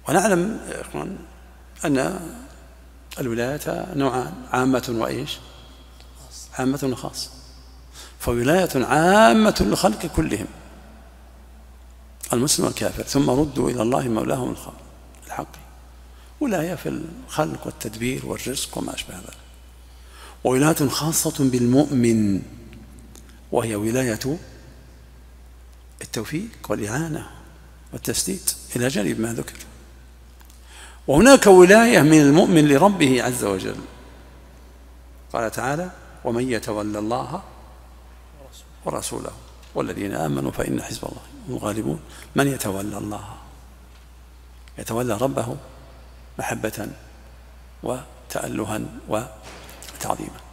ونعلم يا إخوان أن الولايات نوعان: عامة وإيش؟ عامة وخاصة. فولاية عامة للخلق كلهم، المسلم والكافر، ثم ردوا إلى الله مولاهم الحق. ولاية في الخلق والتدبير والرزق وما أشبه ذلك. وولاية خاصة بالمؤمن، وهي ولاية التوفيق والإعانة والتسديد إلى جانب ما ذكر. وهناك ولاية من المؤمن لربه عز وجل، قال تعالى: ومن يتولى الله ورسوله والذين آمنوا فإن حزب الله هم الغالبون. من يتولى الله يتولى ربه محبة وتألها وتعظيما.